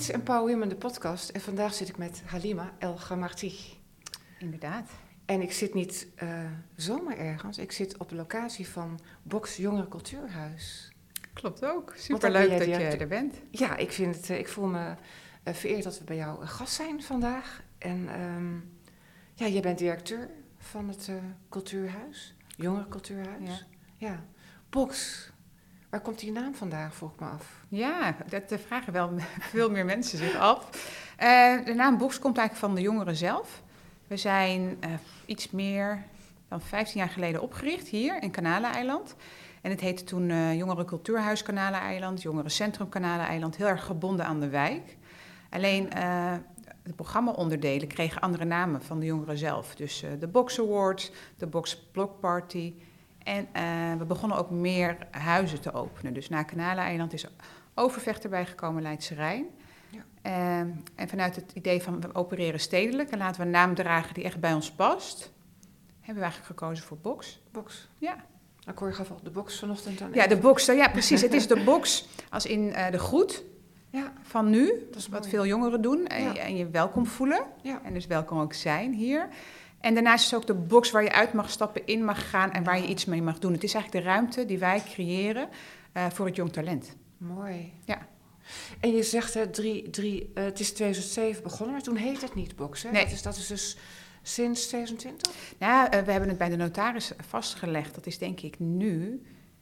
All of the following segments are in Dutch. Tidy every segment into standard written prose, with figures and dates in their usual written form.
Kids Empower Women, de podcast. En vandaag zit ik met Halima El Gamarti. Inderdaad. En ik zit niet zomaar ergens. Ik zit op de locatie van Box Jongeren Cultuurhuis. Klopt ook. Superleuk dat je er bent. Ja, ik voel me vereerd dat we bij jou gast zijn vandaag. En jij bent directeur van het cultuurhuis, Jongerencultuurhuis. Ja. Box. Waar komt die naam vandaan, vroeg ik me af. Ja, dat vragen wel veel meer mensen zich af. De naam Box komt eigenlijk van de jongeren zelf. We zijn iets meer dan 15 jaar geleden opgericht hier in Kanaleneiland. En het heette toen Jongerencultuurhuis Kanaleneiland, Jongerencentrum Kanaleneiland, heel erg gebonden aan de wijk. Alleen de programma-onderdelen kregen andere namen van de jongeren zelf. Dus de Box Awards, de Box Block Party. En we begonnen ook meer huizen te openen. Dus na Kanaleneiland is Overvecht erbij gekomen, Leidse Rijn. Ja. En vanuit het idee van we opereren stedelijk en laten we een naam dragen die echt bij ons past, hebben we eigenlijk gekozen voor Box. Box. Ja. Ik hoor je gaf al de Box vanochtend aan. Ja, de Box. Ja, precies. Het is de Box als in de groet van nu. Dat is wat veel jongeren doen. En je welkom voelen. Ja. En dus welkom ook zijn hier. En daarnaast is het ook de box waar je uit mag stappen, in mag gaan en waar je iets mee mag doen. Het is eigenlijk de ruimte die wij creëren voor het jong talent. Mooi. Ja. En je zegt, het is 2007 begonnen, maar toen heette het niet Box, hè? Nee. Dat is dus sinds 2020? Nou, we hebben het bij de notaris vastgelegd. Dat is denk ik nu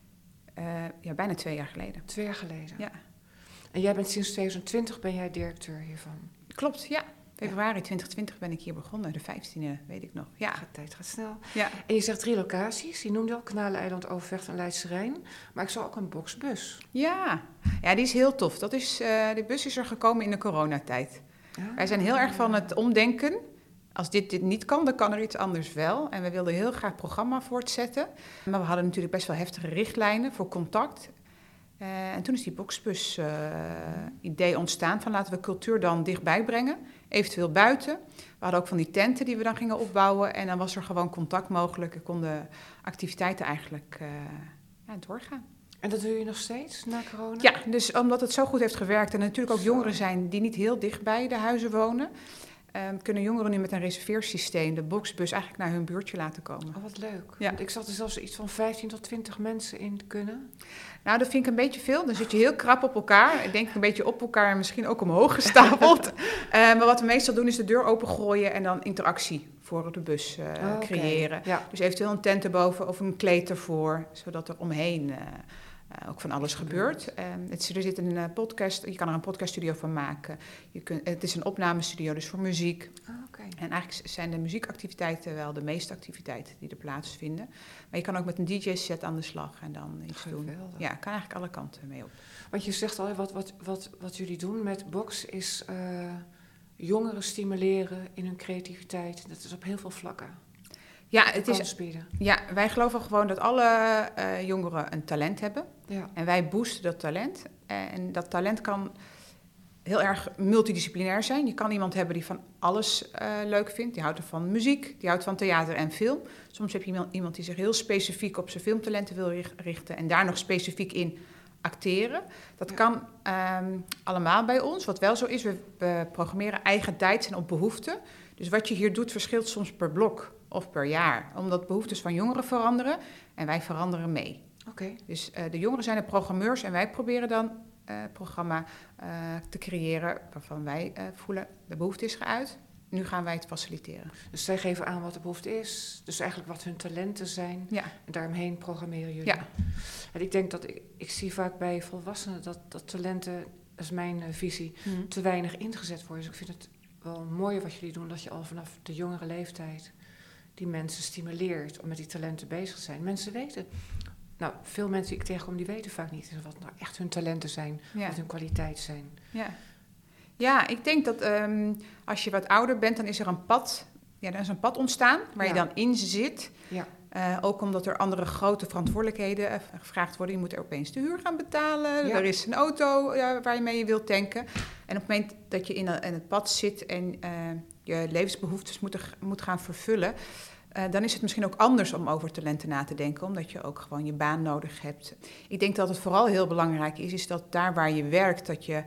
bijna 2 jaar geleden. 2 jaar geleden? Ja. En jij bent sinds 2020 ben jij directeur hiervan? Klopt, ja. Februari 2020 ben ik hier begonnen, de 15e, weet ik nog. Ja. De tijd gaat snel. Ja. En je zegt 3 locaties, je noemde al Kanaleneiland, Overvecht en Leidse Rijn. Maar ik zag ook een Boxbus. Ja, die is heel tof. Die bus is er gekomen in de coronatijd. Wij zijn heel erg van het omdenken. Als dit niet kan, dan kan er iets anders wel. En we wilden heel graag het programma voortzetten. Maar we hadden natuurlijk best wel heftige richtlijnen voor contact. En toen is die Boxbus-idee ontstaan van laten we cultuur dan dichtbij brengen. Eventueel buiten. We hadden ook van die tenten die we dan gingen opbouwen. En dan was er gewoon contact mogelijk. Er konden activiteiten eigenlijk doorgaan. En dat doe je nog steeds na corona? Ja, dus omdat het zo goed heeft gewerkt. En er natuurlijk ook jongeren zijn die niet heel dicht bij de huizen wonen. Kunnen jongeren nu met een reserveersysteem de Boxbus eigenlijk naar hun buurtje laten komen. Oh, wat leuk. Ja. Want ik zag er zelfs iets van 15 tot 20 mensen in kunnen. Nou, dat vind ik een beetje veel. Dan zit je heel krap op elkaar. Ik denk een beetje op elkaar en misschien ook omhoog gestapeld. Maar wat we meestal doen is de deur opengooien en dan interactie voor de bus creëren. Ja. Dus eventueel een tent erboven of een kleed ervoor, zodat er omheen ook van alles gebeurt. Er zit een podcast, je kan er een podcaststudio van maken. Het is een opnamestudio, dus voor muziek. Okay. En eigenlijk zijn de muziekactiviteiten wel de meeste activiteiten die er plaatsvinden. Maar je kan ook met een DJ-set aan de slag en dan iets doen. Ja, kan eigenlijk alle kanten mee op. Want je zegt al, wat jullie doen met Box is jongeren stimuleren in hun creativiteit. Dat is op heel veel vlakken. Ja, wij geloven gewoon dat alle jongeren een talent hebben. Ja. En wij boosten dat talent. En dat talent kan heel erg multidisciplinair zijn. Je kan iemand hebben die van alles leuk vindt. Die houdt er van muziek, die houdt van theater en film. Soms heb je iemand die zich heel specifiek op zijn filmtalenten wil richten en daar nog specifiek in acteren. Dat kan allemaal bij ons. Wat wel zo is, we programmeren eigen tijds en op behoeften. Dus wat je hier doet verschilt soms per blok of per jaar. Omdat behoeftes van jongeren veranderen en wij veranderen mee. Okay. Dus de jongeren zijn de programmeurs en wij proberen dan programma te creëren waarvan wij voelen de behoefte is geuit. Nu gaan wij het faciliteren. Dus zij geven aan wat de behoefte is. Dus eigenlijk wat hun talenten zijn. Ja. En daaromheen programmeren jullie. Ja. En ik denk dat ik zie vaak bij volwassenen dat talenten, dat is mijn visie, te weinig ingezet worden. Dus ik vind het wel mooi wat jullie doen, dat je al vanaf de jongere leeftijd die mensen stimuleert om met die talenten bezig te zijn. Mensen weten, veel mensen die ik tegenkom, die weten vaak niet wat nou echt hun talenten zijn, wat hun kwaliteit zijn. Ja, ik denk dat als je wat ouder bent, dan is er een pad. Ja, er is een pad ontstaan waar je dan in zit. Ja. Ook omdat er andere grote verantwoordelijkheden gevraagd worden. Je moet er opeens de huur gaan betalen. Ja. Er is een auto waar je mee wilt tanken. En op het moment dat je in het pad zit en je levensbehoeftes moet gaan vervullen, dan is het misschien ook anders om over talenten na te denken, omdat je ook gewoon je baan nodig hebt. Ik denk dat het vooral heel belangrijk is dat daar waar je werkt, dat je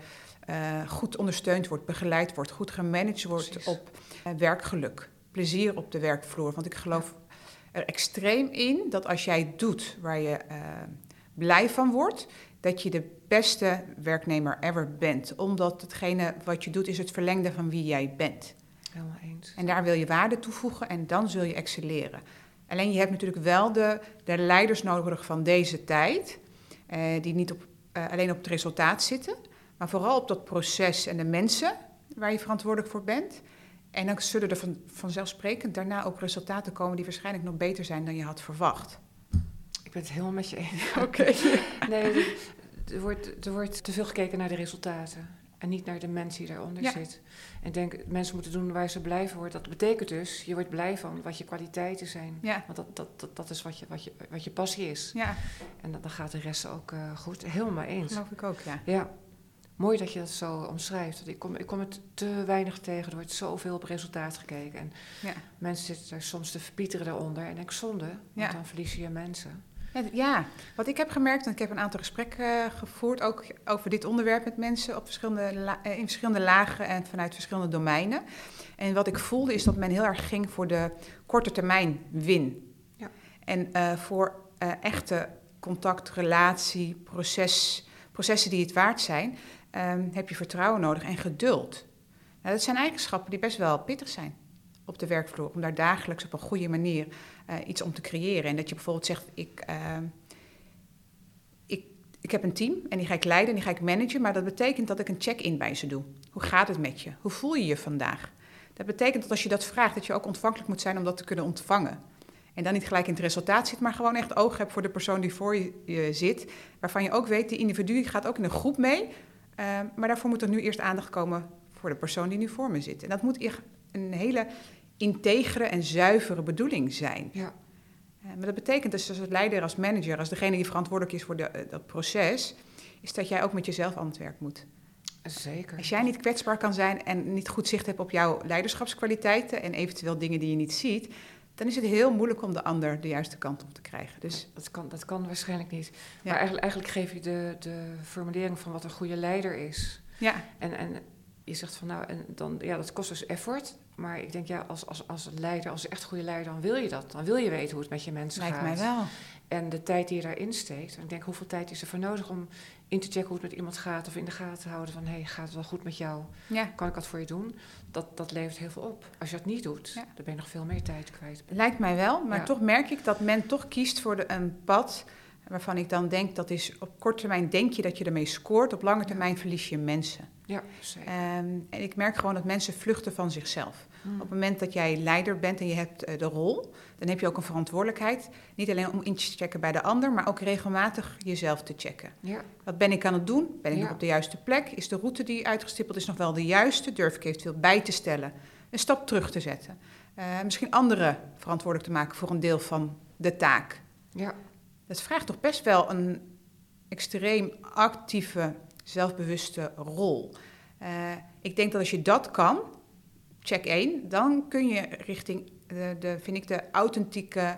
goed ondersteund wordt, begeleid wordt, goed gemanaged wordt. Precies. Op werkgeluk, plezier op de werkvloer. Want ik geloof er extreem in dat als jij doet waar je blij van wordt, dat je de beste werknemer ever bent. Omdat hetgene wat je doet is het verlengde van wie jij bent. Helemaal eens. En daar wil je waarde toevoegen en dan zul je excelleren. Alleen je hebt natuurlijk wel de leiders nodig van deze tijd, die niet alleen op het resultaat zitten, maar vooral op dat proces en de mensen waar je verantwoordelijk voor bent. En dan zullen er vanzelfsprekend daarna ook resultaten komen die waarschijnlijk nog beter zijn dan je had verwacht. Ik ben het helemaal met je eens. Oké. Nee, er wordt te veel gekeken naar de resultaten en niet naar de mens die daaronder zit. En ik denk, mensen moeten doen waar ze blij van worden. Dat betekent dus, je wordt blij van wat je kwaliteiten zijn. Ja. Want dat is wat je passie is. Ja. En dan gaat de rest ook goed. Helemaal eens. Geloof ik ook, ja. Ja. Mooi dat je dat zo omschrijft. Want ik kom het te weinig tegen. Er wordt zoveel op resultaat gekeken. En mensen zitten daar soms te verpieteren daaronder. En ik zonde, want dan verlies je mensen. Ja, wat ik heb gemerkt, en ik heb een aantal gesprekken gevoerd, ook over dit onderwerp met mensen op in verschillende lagen en vanuit verschillende domeinen. En wat ik voelde is dat men heel erg ging voor de korte termijn win. Ja. En voor echte contact, relatie, processen die het waard zijn, heb je vertrouwen nodig en geduld. Nou, dat zijn eigenschappen die best wel pittig zijn op de werkvloer, om daar dagelijks op een goede manier iets om te creëren. En dat je bijvoorbeeld zegt, ik heb een team en die ga ik leiden en die ga ik managen, maar dat betekent dat ik een check-in bij ze doe. Hoe gaat het met je? Hoe voel je je vandaag? Dat betekent dat als je dat vraagt, dat je ook ontvankelijk moet zijn om dat te kunnen ontvangen. En dan niet gelijk in het resultaat zit, maar gewoon echt oog hebt voor de persoon die voor je zit, waarvan je ook weet, die individu gaat ook in een groep mee, maar daarvoor moet er nu eerst aandacht komen voor de persoon die nu voor me zit. En dat moet echt een hele integere en zuivere bedoeling zijn. Ja. Maar dat betekent dus als leider, als manager, als degene die verantwoordelijk is voor dat proces, is dat jij ook met jezelf aan het werk moet. Zeker. Als jij niet kwetsbaar kan zijn en niet goed zicht hebt op jouw leiderschapskwaliteiten en eventueel dingen die je niet ziet, dan is het heel moeilijk om de ander de juiste kant op te krijgen. Dus dat kan waarschijnlijk niet. Ja. Maar eigenlijk geef je de formulering van wat een goede leider is. Ja. En je zegt van dat kost dus effort. Maar ik denk als leider, als echt goede leider, dan wil je dat. Dan wil je weten hoe het met je mensen gaat. Lijkt mij wel. En de tijd die je daarin steekt. En ik denk, hoeveel tijd is er voor nodig om in te checken hoe het met iemand gaat. Of in de gaten te houden van, gaat het wel goed met jou? Ja. Kan ik wat voor je doen? Dat levert heel veel op. Als je dat niet doet, dan ben je nog veel meer tijd kwijt. Lijkt mij wel, maar toch merk ik dat men toch kiest voor een pad waarvan ik dan denk, dat is op korte termijn denk je dat je ermee scoort. Op lange termijn verlies je mensen. Ja, zeker. En ik merk gewoon dat mensen vluchten van zichzelf. Op het moment dat jij leider bent en je hebt de rol, dan heb je ook een verantwoordelijkheid. Niet alleen om in te checken bij de ander, maar ook regelmatig jezelf te checken. Ja. Wat ben ik aan het doen? Ben ik nog op de juiste plek? Is de route die uitgestippeld is nog wel de juiste? Durf ik eventueel bij te stellen? Een stap terug te zetten? Misschien anderen verantwoordelijk te maken voor een deel van de taak. Ja. Dat vraagt toch best wel een extreem actieve, zelfbewuste rol. Ik denk dat als je dat kan, check 1, dan kun je richting de authentieke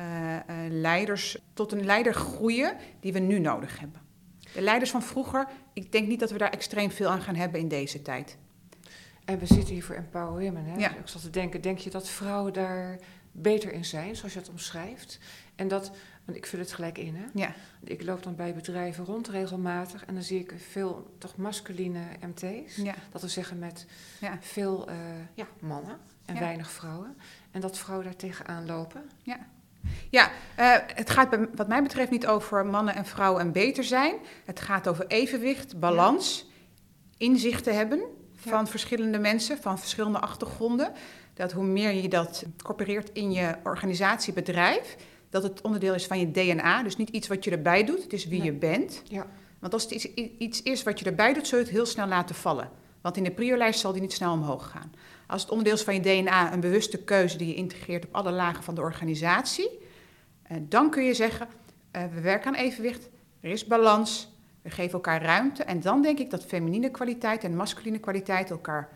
leiders tot een leider groeien die we nu nodig hebben. De leiders van vroeger, ik denk niet dat we daar extreem veel aan gaan hebben in deze tijd. En we zitten hier voor Empower Women. Hè? Ja. Ik zat te denken, denk je dat vrouwen daar beter in zijn, zoals je het omschrijft? En dat, want ik vul het gelijk in, hè? Ja. Ik loop dan bij bedrijven rond regelmatig en dan zie ik veel toch masculine MT's. Ja. Dat wil zeggen met veel mannen en weinig vrouwen. En dat vrouwen daar tegenaan lopen. Ja, het gaat wat mij betreft niet over mannen en vrouwen en beter zijn. Het gaat over evenwicht, balans, inzichten hebben van verschillende mensen, van verschillende achtergronden. Dat hoe meer je dat incorporeert in je organisatie, bedrijf, dat het onderdeel is van je DNA. Dus niet iets wat je erbij doet, het is wie je bent. Ja. Want als het iets is wat je erbij doet, zul je het heel snel laten vallen. Want in de prio-lijst zal die niet snel omhoog gaan. Als het onderdeel is van je DNA, een bewuste keuze die je integreert op alle lagen van de organisatie, dan kun je zeggen, we werken aan evenwicht, er is balans, we geven elkaar ruimte. En dan denk ik dat feminine kwaliteit en masculine kwaliteit elkaar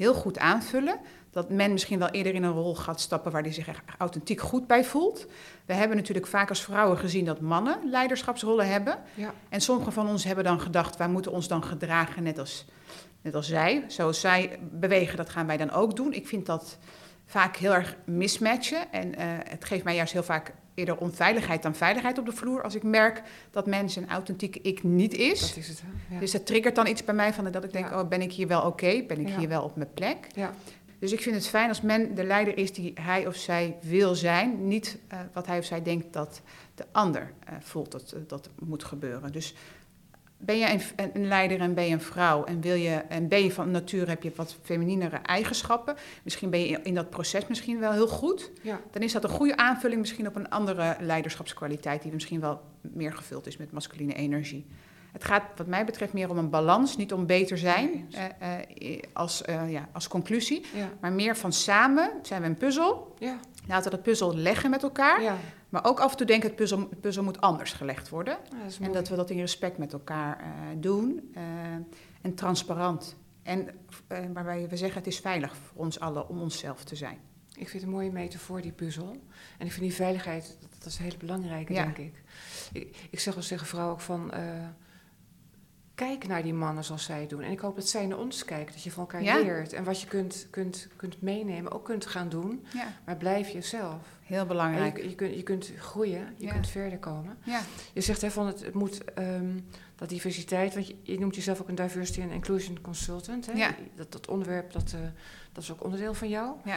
heel goed aanvullen. Dat men misschien wel eerder in een rol gaat stappen waar hij zich echt authentiek goed bij voelt. We hebben natuurlijk vaak als vrouwen gezien dat mannen leiderschapsrollen hebben. Ja. En sommigen van ons hebben dan gedacht, wij moeten ons dan gedragen net als zij. Zoals zij bewegen, dat gaan wij dan ook doen. Ik vind dat vaak heel erg mismatchen. En het geeft mij juist heel vaak eerder onveiligheid dan veiligheid op de vloer. Als ik merk dat mensen een authentieke ik niet is. Dat is het, hè? Ja. Dus dat triggert dan iets bij mij van dat ik denk, Ja. ben ik hier wel oké? Ben ik hier wel op mijn plek? Ja. Dus ik vind het fijn als men de leider is die hij of zij wil zijn. Niet wat hij of zij denkt dat de ander voelt dat moet gebeuren. Dus ben je een leider en ben je een vrouw en ben je van nature heb je wat femininere eigenschappen. Misschien ben je in dat proces misschien wel heel goed. Ja. Dan is dat een goede aanvulling misschien op een andere leiderschapskwaliteit die misschien wel meer gevuld is met masculine energie. Het gaat wat mij betreft meer om een balans, niet om beter zijn als conclusie. Ja. Maar meer van samen zijn we een puzzel. Ja. Laten we dat puzzel leggen met elkaar. Ja. Maar ook af en toe denken het puzzel moet anders gelegd worden. Ja, dat is En mooi. dat we dat in respect met elkaar doen. En transparant. En waarbij we zeggen het is veilig voor ons allen om onszelf te zijn. Ik vind het een mooie metafoor, die puzzel. En ik vind die veiligheid, dat is een hele belangrijke, denk ik. Ik zeg wel tegen vrouwen ook van... kijk naar die mannen zoals zij het doen. En ik hoop dat zij naar ons kijken, dat je van elkaar leert. En wat je kunt meenemen, ook kunt gaan doen. Ja. Maar blijf jezelf. Heel belangrijk. Je kunt groeien, je kunt verder komen. Ja. Je zegt van het moet, dat diversiteit, want je noemt jezelf ook een diversity and inclusion consultant. Hè? Ja. Dat onderwerp, dat is ook onderdeel van jou. Ja.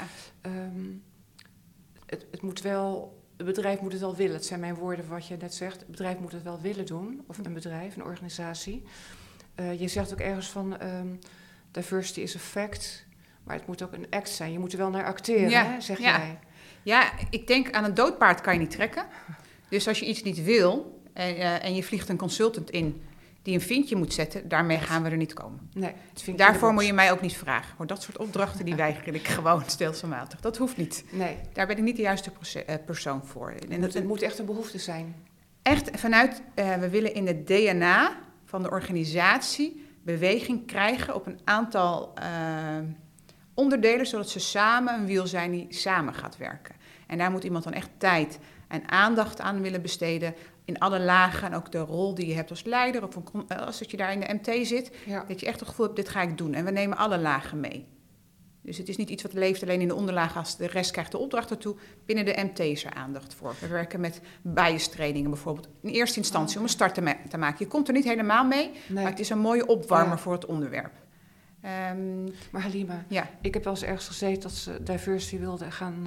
Het moet wel... Het bedrijf moet het wel willen. Het zijn mijn woorden wat je net zegt. Het bedrijf moet het wel willen doen. Of een bedrijf, een organisatie. Je zegt ook ergens van... diversity is a fact. Maar het moet ook een act zijn. Je moet er wel naar acteren, hè, zeg jij. Ja, ik denk aan een doodpaard kan je niet trekken. Dus als je iets niet wil... en je vliegt een consultant in... die een vinkje moet zetten, daarmee gaan we er niet komen. Nee, daarvoor moet je mij ook niet vragen. Voor dat soort opdrachten, die weiger ik gewoon stelselmatig. Dat hoeft niet. Nee. Daar ben ik niet de juiste persoon voor. En het moet echt een behoefte zijn. Echt vanuit, we willen in het DNA van de organisatie beweging krijgen op een aantal onderdelen, zodat ze samen een wiel zijn die samen gaat werken. En daar moet iemand dan echt tijd en aandacht aan willen besteden... in alle lagen en ook de rol die je hebt als leider... of als je daar in de MT zit... dat je echt het gevoel hebt, dit ga ik doen. En we nemen alle lagen mee. Dus het is niet iets wat leeft alleen in de onderlagen... als de rest krijgt de opdracht ertoe. Binnen de MT is er aandacht voor. We werken met bias-trainingen bijvoorbeeld. In eerste instantie om een start te maken. Je komt er niet helemaal mee... maar het is een mooie opwarmer voor het onderwerp. Maar Halima, ik heb wel eens ergens gezeten... dat ze diversity wilden gaan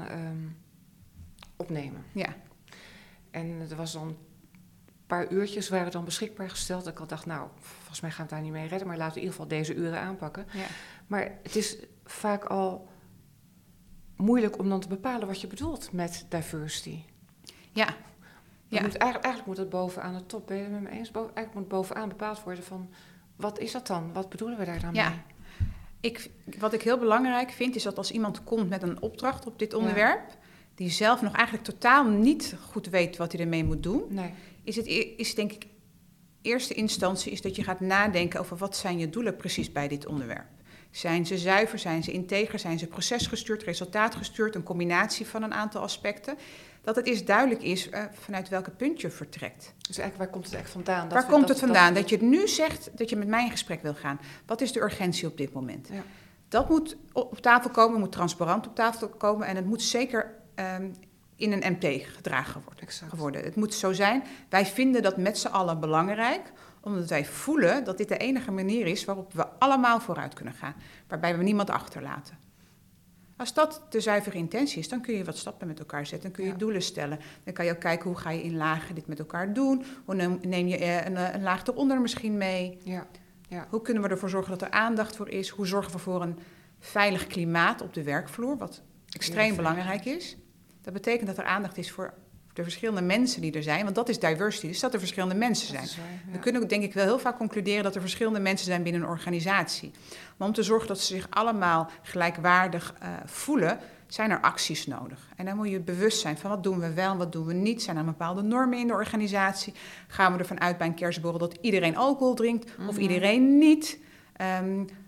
opnemen. Ja. En er was dan... Een paar uurtjes waren dan beschikbaar gesteld. Dat ik al dacht, volgens mij gaan we het daar niet mee redden... maar laten we in ieder geval deze uren aanpakken. Ja. Maar het is vaak al moeilijk om dan te bepalen... wat je bedoelt met diversity. Ja. Eigenlijk moet het bovenaan de top, ben je het met me eens? Eigenlijk moet bovenaan bepaald worden van... wat is dat dan? Wat bedoelen we daar dan mee? Wat ik heel belangrijk vind... is dat als iemand komt met een opdracht op dit onderwerp... die zelf nog eigenlijk totaal niet goed weet wat hij ermee moet doen... Nee. Is denk ik, eerste instantie is dat je gaat nadenken over wat zijn je doelen precies bij dit onderwerp. Zijn ze zuiver, zijn ze integer, zijn ze procesgestuurd, resultaatgestuurd, een combinatie van een aantal aspecten. Dat het eerst duidelijk is vanuit welke punt je vertrekt. Dus eigenlijk waar komt het echt vandaan? Waar komt het vandaan? Dat je het nu zegt dat je met mij in gesprek wil gaan. Wat is de urgentie op dit moment? Ja. Dat moet op tafel komen, moet transparant op tafel komen en het moet zeker... in een MT gedragen worden. Het moet zo zijn, wij vinden dat met z'n allen belangrijk... omdat wij voelen dat dit de enige manier is... waarop we allemaal vooruit kunnen gaan. Waarbij we niemand achterlaten. Als dat de zuivere intentie is, dan kun je wat stappen met elkaar zetten. Dan kun je doelen stellen. Dan kan je ook kijken, hoe ga je in lagen dit met elkaar doen? Hoe neem je een laag eronder misschien mee? Ja. Ja. Hoe kunnen we ervoor zorgen dat er aandacht voor is? Hoe zorgen we voor een veilig klimaat op de werkvloer? Wat extreem belangrijk is. Dat betekent dat er aandacht is voor de verschillende mensen die er zijn. Want dat is diversity, dus dat er verschillende mensen zijn. We kunnen ook denk ik wel heel vaak concluderen... dat er verschillende mensen zijn binnen een organisatie. Maar om te zorgen dat ze zich allemaal gelijkwaardig voelen... zijn er acties nodig. En dan moet je bewust zijn van wat doen we wel en wat doen we niet. Zijn er bepaalde normen in de organisatie? Gaan we ervan uit bij een kerstborrel dat iedereen alcohol drinkt of iedereen niet...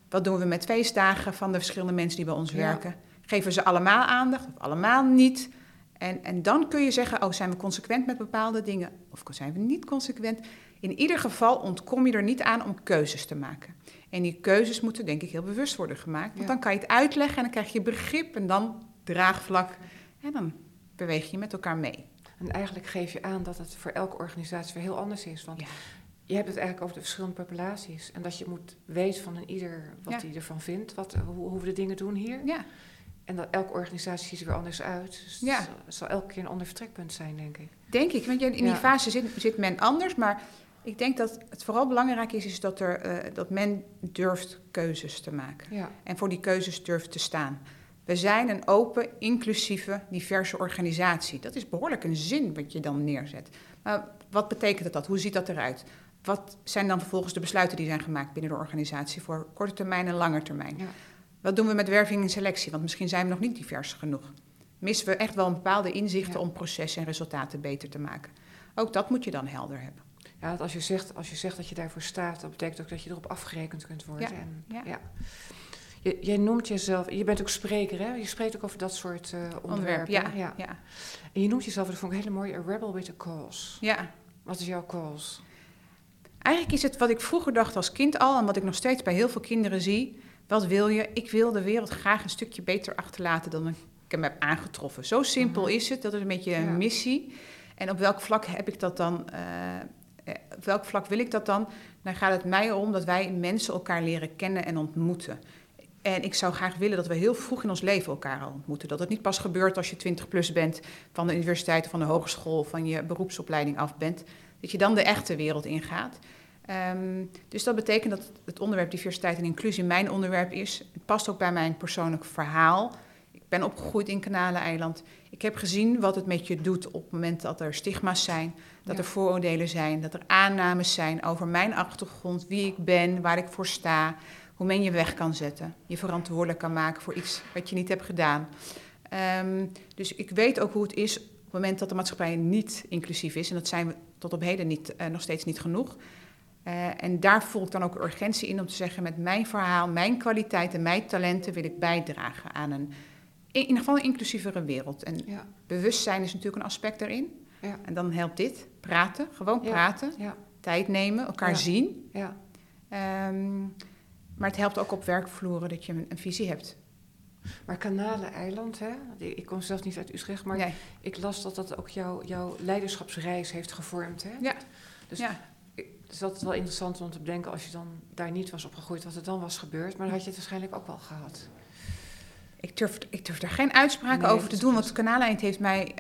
Wat doen we met feestdagen van de verschillende mensen die bij ons werken? Geven ze allemaal aandacht of allemaal niet? En dan kun je zeggen, zijn we consequent met bepaalde dingen? Of zijn we niet consequent? In ieder geval ontkom je er niet aan om keuzes te maken. En die keuzes moeten denk ik heel bewust worden gemaakt. Want dan kan je het uitleggen en dan krijg je begrip en dan draagvlak. En dan beweeg je met elkaar mee. En eigenlijk geef je aan dat het voor elke organisatie weer heel anders is. Want je hebt het eigenlijk over de verschillende populaties. En dat je moet weten van een ieder wat hij ervan vindt. Hoe we de dingen doen hier. Ja. En dat elke organisatie ziet er weer anders uit. Dus het zal elke keer een ander vertrekpunt zijn, denk ik. Denk ik, want in die fase zit men anders. Maar ik denk dat het vooral belangrijk is dat men durft keuzes te maken. Ja. En voor die keuzes durft te staan. We zijn een open, inclusieve, diverse organisatie. Dat is behoorlijk een zin wat je dan neerzet. Maar wat betekent dat? Hoe ziet dat eruit? Wat zijn dan vervolgens de besluiten die zijn gemaakt binnen de organisatie voor korte termijn en lange termijn? Ja. Wat doen we met werving en selectie? Want misschien zijn we nog niet divers genoeg. Missen we echt wel een bepaalde inzichten om processen en resultaten beter te maken? Ook dat moet je dan helder hebben. Ja, want als je zegt dat je daarvoor staat, dat betekent ook dat je erop afgerekend kunt worden. Jij noemt jezelf, je bent ook spreker, hè? Je spreekt ook over dat soort onderwerpen. Ja. En je noemt jezelf, dat vond ik heel mooi, a rebel with a cause. Ja. Wat is jouw cause? Eigenlijk is het wat ik vroeger dacht als kind al en wat ik nog steeds bij heel veel kinderen zie. Wat wil je? Ik wil de wereld graag een stukje beter achterlaten dan ik hem heb aangetroffen. Zo simpel is het, dat is een beetje een missie. En op welk vlak heb ik dat dan? Op welk vlak wil ik dat dan? Dan gaat het mij om dat wij mensen elkaar leren kennen en ontmoeten. En ik zou graag willen dat we heel vroeg in ons leven elkaar al ontmoeten. Dat het niet pas gebeurt als je 20+ bent van de universiteit of van de hogeschool of van je beroepsopleiding af bent. Dat je dan de echte wereld ingaat. Dus dat betekent dat het onderwerp diversiteit en inclusie mijn onderwerp is. Het past ook bij mijn persoonlijk verhaal. Ik ben opgegroeid in Kanaleneiland. Ik heb gezien wat het met je doet op het moment dat er stigma's zijn, dat er vooroordelen zijn, dat er aannames zijn over mijn achtergrond, wie ik ben, waar ik voor sta, hoe men je weg kan zetten, je verantwoordelijk kan maken voor iets wat je niet hebt gedaan. Dus ik weet ook hoe het is op het moment dat de maatschappij niet inclusief is. En dat zijn we tot op heden nog steeds niet genoeg. En daar voel ik dan ook urgentie in om te zeggen, met mijn verhaal, mijn kwaliteiten, mijn talenten wil ik bijdragen aan in ieder geval een inclusievere wereld. En bewustzijn is natuurlijk een aspect daarin. Ja. En dan helpt dit, praten, gewoon praten, tijd nemen, elkaar zien. Ja. Maar het helpt ook op werkvloeren dat je een visie hebt. Maar Kanaleneiland, hè? Ik kom zelf niet uit Utrecht, maar ik las dat ook jouw leiderschapsreis heeft gevormd. Hè? Ja. Dus dat is wel interessant om te bedenken, als je dan daar niet was opgegroeid, wat er dan was gebeurd. Maar dan had je het waarschijnlijk ook wel gehad. Ik durf daar geen uitspraken over te doen, want Kanaleneiland heeft mij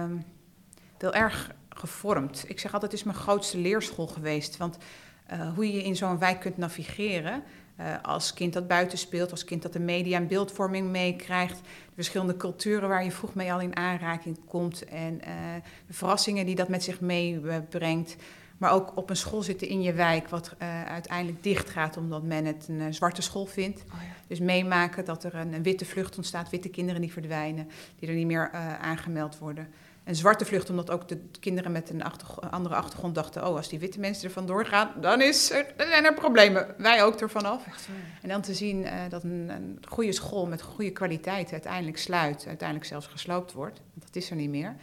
wel erg gevormd. Ik zeg altijd, het is mijn grootste leerschool geweest. Want hoe je in zo'n wijk kunt navigeren, als kind dat buiten speelt, als kind dat de media en beeldvorming meekrijgt, de verschillende culturen waar je vroeg mee al in aanraking komt en de verrassingen die dat met zich meebrengt. Maar ook op een school zitten in je wijk, wat uiteindelijk dicht gaat omdat men het een zwarte school vindt. Oh ja. Dus meemaken dat er een witte vlucht ontstaat, witte kinderen die verdwijnen, die er niet meer aangemeld worden. Een zwarte vlucht, omdat ook de kinderen met een andere achtergrond dachten, als die witte mensen er vandoor gaan, dan zijn er problemen. Wij ook ervan af. En dan te zien dat een goede school met goede kwaliteit uiteindelijk sluit, uiteindelijk zelfs gesloopt wordt. Want dat is er niet meer.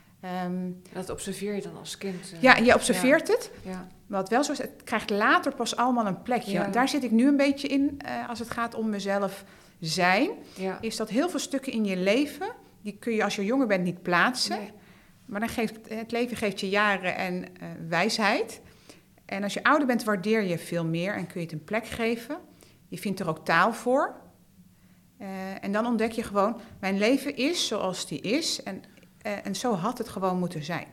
Dat observeer je dan als kind? Ja, je observeert het. Ja. Wat wel zo is, het krijgt later pas allemaal een plekje. Ja. Daar zit ik nu een beetje in, als het gaat om mezelf zijn. Ja. Is dat heel veel stukken in je leven, die kun je als je jonger bent niet plaatsen. Nee. Maar dan het leven geeft je jaren en wijsheid. En als je ouder bent, waardeer je veel meer en kun je het een plek geven. Je vindt er ook taal voor. En dan ontdek je gewoon, mijn leven is zoals die is. En zo had het gewoon moeten zijn.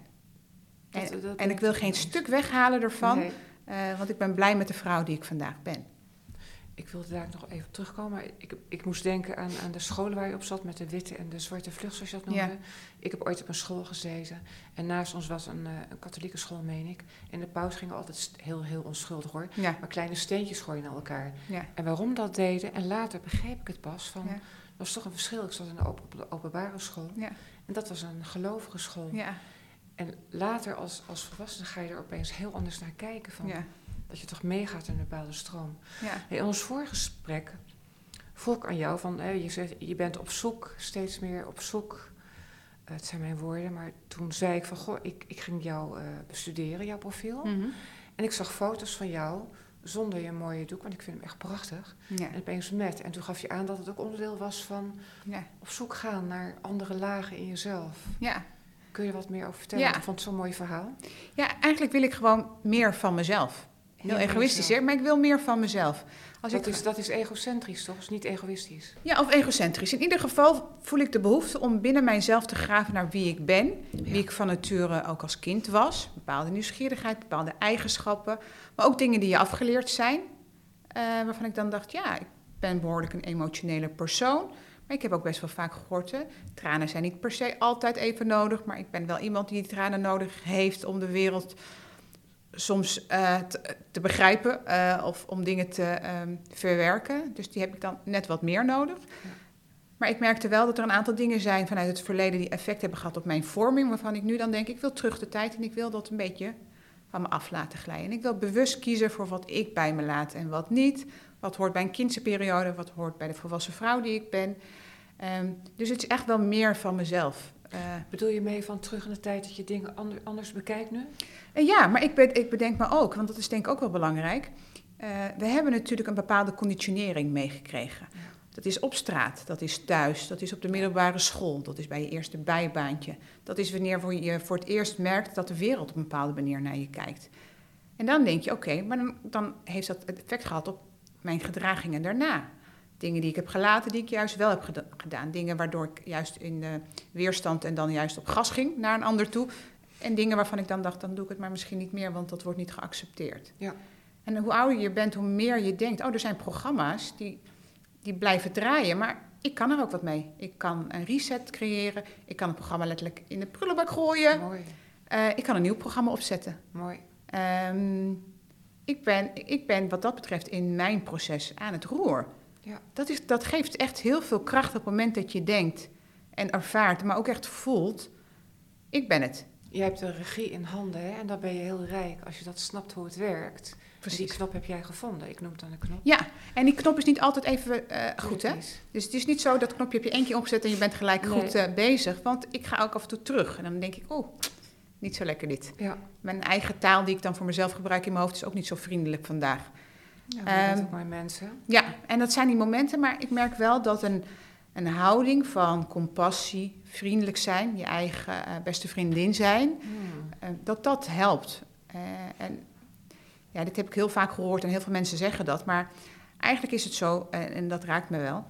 En ik wil geen stuk weghalen ervan, want ik ben blij met de vrouw die ik vandaag ben. Ik wilde daar nog even op terugkomen, maar ik moest denken aan de scholen waar je op zat met de witte en de zwarte vlucht, zoals je dat noemde. Ja. Ik heb ooit op een school gezeten en naast ons was een katholieke school, meen ik. En de paus ging altijd heel onschuldig hoor, maar kleine steentjes gooien naar elkaar. Ja. En waarom dat deden, en later begreep ik het pas, er was toch een verschil. Ik zat op de openbare school en dat was een gelovige school. Ja. En later als volwassene ga je er opeens heel anders naar kijken van... Ja. dat je toch meegaat in een bepaalde stroom. Ja. In ons vorige gesprek vroeg ik aan jou van, je zegt, je bent op zoek, steeds meer op zoek. Het zijn mijn woorden, maar toen zei ik van, goh, ik ging jou bestuderen, jouw profiel. Mm-hmm. En ik zag foto's van jou zonder je mooie doek, want ik vind hem echt prachtig. Ja. En opeens met. En toen gaf je aan dat het ook onderdeel was van op zoek gaan naar andere lagen in jezelf. Ja. Kun je er wat meer over vertellen? Ja. Ik vond het zo'n mooi verhaal. Ja, eigenlijk wil ik gewoon meer van mezelf. Heel egoïstisch, hè? Maar ik wil meer van mezelf. Dat is egocentrisch, toch? Dat is niet egoïstisch. Ja, of egocentrisch. In ieder geval voel ik de behoefte om binnen mijzelf te graven naar wie ik ben. Wie ik van nature ook als kind was. Bepaalde nieuwsgierigheid, bepaalde eigenschappen. Maar ook dingen die je afgeleerd zijn. Waarvan ik dan dacht, ja, ik ben behoorlijk een emotionele persoon. Maar ik heb ook best wel vaak gehoord, tranen zijn niet per se altijd even nodig. Maar ik ben wel iemand die tranen nodig heeft om de wereld soms te begrijpen of om dingen te verwerken. Dus die heb ik dan net wat meer nodig. Ja. Maar ik merkte wel dat er een aantal dingen zijn vanuit het verleden die effect hebben gehad op mijn vorming, waarvan ik nu dan denk, ik wil terug de tijd en ik wil dat een beetje van me af laten glijden. En ik wil bewust kiezen voor wat ik bij me laat en wat niet. Wat hoort bij een kindse periode, wat hoort bij de volwassen vrouw die ik ben. Dus het is echt wel meer van mezelf. Bedoel je mee van terug in de tijd dat je dingen anders bekijkt nu? Ja, maar ik bedenk me ook, want dat is denk ik ook wel belangrijk. We hebben natuurlijk een bepaalde conditionering meegekregen. Ja. Dat is op straat, dat is thuis, dat is op de middelbare school, dat is bij je eerste bijbaantje. Dat is wanneer je voor het eerst merkt dat de wereld op een bepaalde manier naar je kijkt. En dan denk je, oké, maar dan heeft dat het effect gehad op mijn gedragingen daarna. Dingen die ik heb gelaten, die ik juist wel heb gedaan. Dingen waardoor ik juist in de weerstand en dan juist op gas ging naar een ander toe. En dingen waarvan ik dan dacht, dan doe ik het maar misschien niet meer, want dat wordt niet geaccepteerd. Ja. En hoe ouder je bent, hoe meer je denkt, er zijn programma's die blijven draaien, maar ik kan er ook wat mee. Ik kan een reset creëren, ik kan het programma letterlijk in de prullenbak gooien. Mooi. Ik kan een nieuw programma opzetten. Mooi. Ik ben wat dat betreft in mijn proces aan het roer. Ja. Dat geeft echt heel veel kracht op het moment dat je denkt en ervaart, maar ook echt voelt, ik ben het. Je hebt de regie in handen, hè? En dan ben je heel rijk als je dat snapt hoe het werkt. Precies. En die knop heb jij gevonden. Ik noem het dan een knop. Ja, en die knop is niet altijd even goed, hè? Dus het is niet zo dat knopje heb je 1 keer opgezet en je bent gelijk goed bezig. Want ik ga ook af en toe terug. En dan denk ik, niet zo lekker dit. Ja. Mijn eigen taal die ik dan voor mezelf gebruik in mijn hoofd is ook niet zo vriendelijk vandaag. Ja, dat zijn ook mooie mensen. Ja, en dat zijn die momenten. Maar ik merk wel dat een houding van compassie, vriendelijk zijn, je eigen beste vriendin zijn, dat helpt. En ja, dit heb ik heel vaak gehoord en heel veel mensen zeggen dat. Maar eigenlijk is het zo, en dat raakt me wel,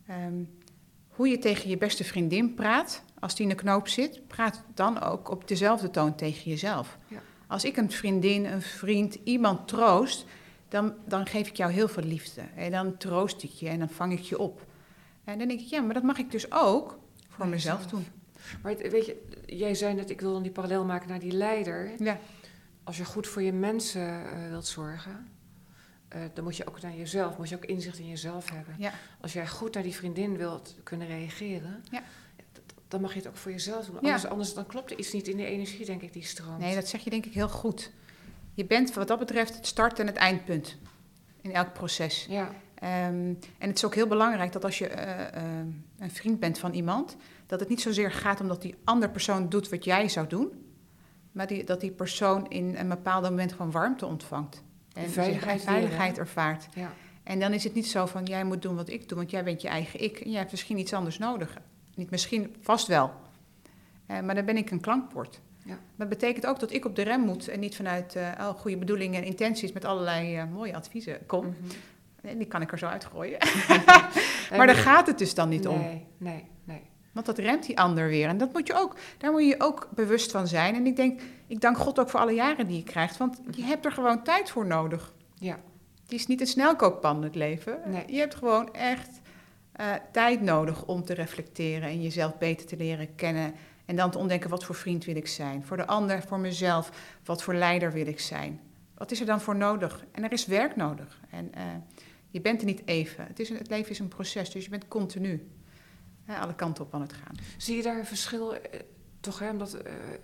hoe je tegen je beste vriendin praat, als die in de knoop zit, praat dan ook op dezelfde toon tegen jezelf. Ja. Als ik een vriendin, een vriend, iemand troost, dan geef ik jou heel veel liefde. En dan troost ik je en dan vang ik je op. En dan denk ik, ja, maar dat mag ik dus ook voor mezelf doen. Maar weet je, jij zei net, ik wil dan die parallel maken naar die leider. Ja. Als je goed voor je mensen wilt zorgen, dan moet je ook naar jezelf, moet je ook inzicht in jezelf hebben. Ja. Als jij goed naar die vriendin wilt kunnen reageren, dan mag je het ook voor jezelf doen. Anders dan klopt er iets niet in de energie, denk ik, die stroomt. Nee, dat zeg je denk ik heel goed. Je bent wat dat betreft het start- en het eindpunt in elk proces. Ja. En het is ook heel belangrijk dat als je een vriend bent van iemand, dat het niet zozeer gaat omdat die andere persoon doet wat jij zou doen, maar dat die persoon in een bepaald moment gewoon warmte ontvangt. En veiligheid ervaart. Ja. En dan is het niet zo van, jij moet doen wat ik doe, want jij bent je eigen ik. En jij hebt misschien iets anders nodig. Niet misschien, vast wel. Maar dan ben ik een klankbord. Ja. Maar dat betekent ook dat ik op de rem moet en niet vanuit goede bedoelingen en intenties met allerlei mooie adviezen kom. Mm-hmm. En die kan ik er zo uitgooien. Maar daar gaat het dus dan niet om. Nee. Want dat remt die ander weer. En daar moet je ook bewust van zijn. En ik dank God ook voor alle jaren die je krijgt. Want je hebt er gewoon tijd voor nodig. Ja. Het is niet een snelkookpan, het leven. Nee. Je hebt gewoon echt tijd nodig om te reflecteren en jezelf beter te leren kennen. En dan te ontdekken, wat voor vriend wil ik zijn? Voor de ander, voor mezelf, wat voor leider wil ik zijn? Wat is er dan voor nodig? En er is werk nodig. En je bent er niet even. Het leven is een proces, dus je bent continu alle kanten op aan het gaan. Zie je daar een verschil, toch hè, omdat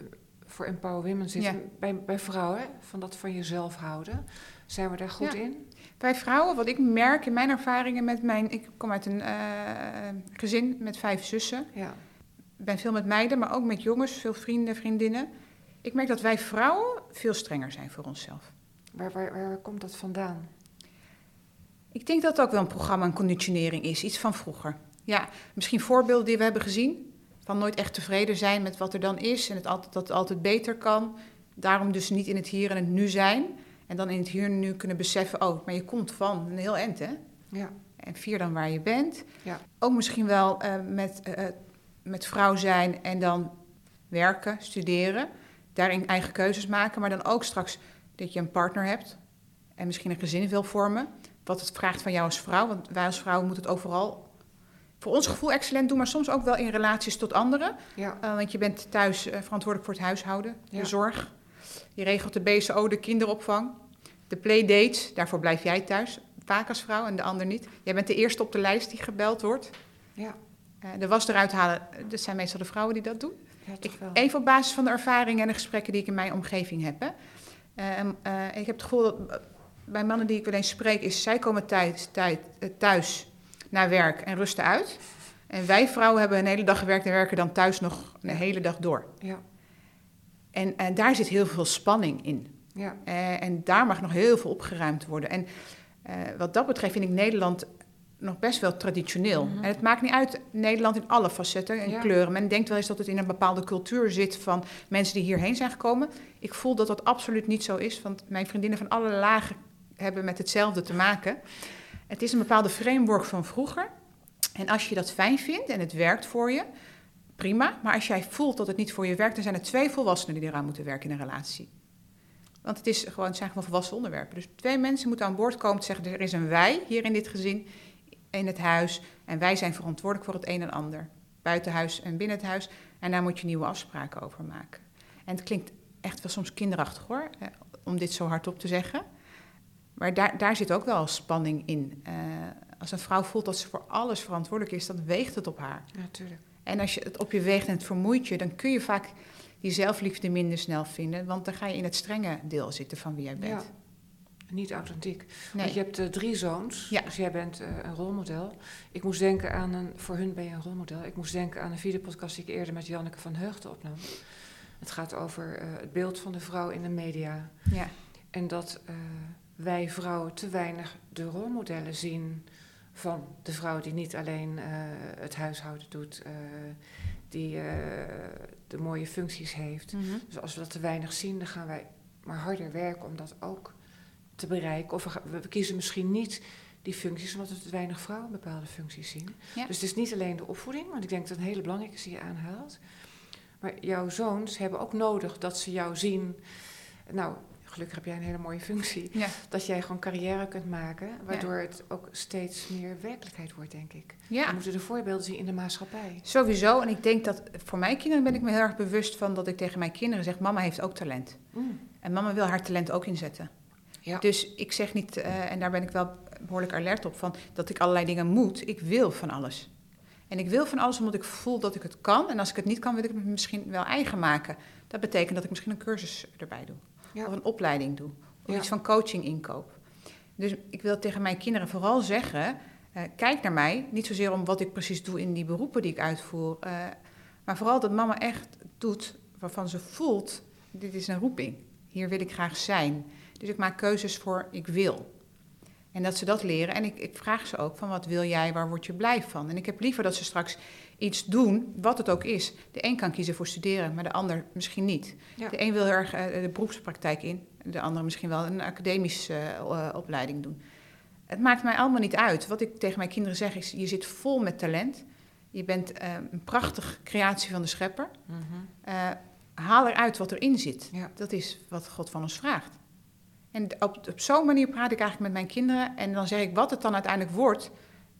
voor Empower Women zitten bij vrouwen, hè? Van dat van jezelf houden. Zijn we daar goed in? Bij vrouwen, wat ik merk in mijn ervaringen ik kom uit een gezin met 5 zussen. Ja. Ik ben veel met meiden, maar ook met jongens, veel vrienden, vriendinnen. Ik merk dat wij vrouwen veel strenger zijn voor onszelf. Waar komt dat vandaan? Ik denk dat het ook wel een programma aan conditionering is, iets van vroeger. Ja, misschien voorbeelden die we hebben gezien, van nooit echt tevreden zijn met wat er dan is en dat het altijd beter kan. Daarom dus niet in het hier en het nu zijn en dan in het hier en nu kunnen beseffen, oh, maar je komt van een heel eind, hè? Ja. En vier dan waar je bent. Ja. Ook misschien wel met vrouw zijn en dan werken, studeren, daarin eigen keuzes maken, maar dan ook straks dat je een partner hebt en misschien een gezin wil vormen. Wat het vraagt van jou als vrouw, want wij als vrouwen moeten het overal voor ons gevoel excellent doen, maar soms ook wel in relaties tot anderen. Ja. Want je bent thuis verantwoordelijk voor het huishouden, de Ja. zorg. Je regelt de BSO, de kinderopvang, de playdates. Daarvoor blijf jij thuis, vaak als vrouw en de ander niet. Jij bent de eerste op de lijst die gebeld wordt. Ja. De was eruit halen, dat zijn meestal de vrouwen die dat doen. Ja, toch wel. Even op basis van de ervaringen en de gesprekken die ik in mijn omgeving heb. Ik heb het gevoel dat bij mannen die ik wel eens spreek, is zij komen thuis naar werk en rusten uit. En wij vrouwen hebben een hele dag gewerkt en werken dan thuis nog een hele dag door. Ja. En daar zit heel veel spanning in. Ja. En daar mag nog heel veel opgeruimd worden. En wat dat betreft vind ik Nederland nog best wel traditioneel. Mhm. En het maakt niet uit, Nederland in alle facetten en kleuren. Men denkt wel eens dat het in een bepaalde cultuur zit van mensen die hierheen zijn gekomen. Ik voel dat dat absoluut niet zo is, want mijn vriendinnen van alle lagen hebben met hetzelfde te maken. Het is een bepaalde framework van vroeger. En als je dat fijn vindt en het werkt voor je, prima. Maar als jij voelt dat het niet voor je werkt, dan zijn er 2 volwassenen die eraan moeten werken in een relatie. Want het zijn gewoon volwassen onderwerpen. Dus 2 mensen moeten aan boord komen te zeggen, er is een wij hier in dit gezin, in het huis. En wij zijn verantwoordelijk voor het een en ander. Buiten huis en binnen het huis. En daar moet je nieuwe afspraken over maken. En het klinkt echt wel soms kinderachtig hoor, om dit zo hardop te zeggen. Maar daar zit ook wel spanning in. Als een vrouw voelt dat ze voor alles verantwoordelijk is, dan weegt het op haar. Ja, natuurlijk. En als je het op je weegt en het vermoeit je, dan kun je vaak die zelfliefde minder snel vinden. Want dan ga je in het strenge deel zitten van wie jij bent. Ja. Niet authentiek. Nee. Want je hebt 3 zoons, Ja. dus jij bent een rolmodel. Ik moest denken aan voor hun ben je een rolmodel. Ik moest denken aan een videopodcast die ik eerder met Janneke van Heugden opnam. Het gaat over het beeld van de vrouw in de media. Ja. En dat wij vrouwen te weinig de rolmodellen zien van de vrouw die niet alleen het huishouden doet, die de mooie functies heeft. Mm-hmm. Dus als we dat te weinig zien, dan gaan wij maar harder werken om dat ook te bereiken. Of we kiezen misschien niet die functies, omdat we te weinig vrouwen bepaalde functies zien. Ja. Dus het is niet alleen de opvoeding, want ik denk dat het een hele belangrijke is die je aanhaalt. Maar jouw zoons hebben ook nodig dat ze jou zien. Nou, gelukkig heb jij een hele mooie functie. Ja. Dat jij gewoon carrière kunt maken, waardoor het ook steeds meer werkelijkheid wordt, denk ik. Ja. We moeten de voorbeelden zien in de maatschappij. Sowieso. En ik denk dat voor mijn kinderen ben ik me heel erg bewust van dat ik tegen mijn kinderen zeg, mama heeft ook talent. En mama wil haar talent ook inzetten. Ja. Dus ik zeg niet, en daar ben ik wel behoorlijk alert op, van dat ik allerlei dingen moet. Ik wil van alles. En ik wil van alles omdat ik voel dat ik het kan. En als ik het niet kan, wil ik het misschien wel eigen maken. Dat betekent dat ik misschien een cursus erbij doe. Ja. Of een opleiding doe. Of Ja. iets van coaching inkoop. Dus ik wil tegen mijn kinderen vooral zeggen, kijk naar mij. Niet zozeer om wat ik precies doe in die beroepen die ik uitvoer. Maar vooral dat mama echt doet waarvan ze voelt, dit is een roeping. Hier wil ik graag zijn. Dus ik maak keuzes voor ik wil. En dat ze dat leren. En ik vraag ze ook van wat wil jij, waar word je blij van? En ik heb liever dat ze straks iets doen, wat het ook is. De een kan kiezen voor studeren, maar de ander misschien niet. Ja. De een wil heel erg de beroepspraktijk in. De ander misschien wel een academische opleiding doen. Het maakt mij allemaal niet uit. Wat ik tegen mijn kinderen zeg is, je zit vol met talent. Je bent een prachtige creatie van de schepper. Mhm. Haal eruit wat erin zit. Ja. Dat is wat God van ons vraagt. En op zo'n manier praat ik eigenlijk met mijn kinderen. En dan zeg ik wat het dan uiteindelijk wordt.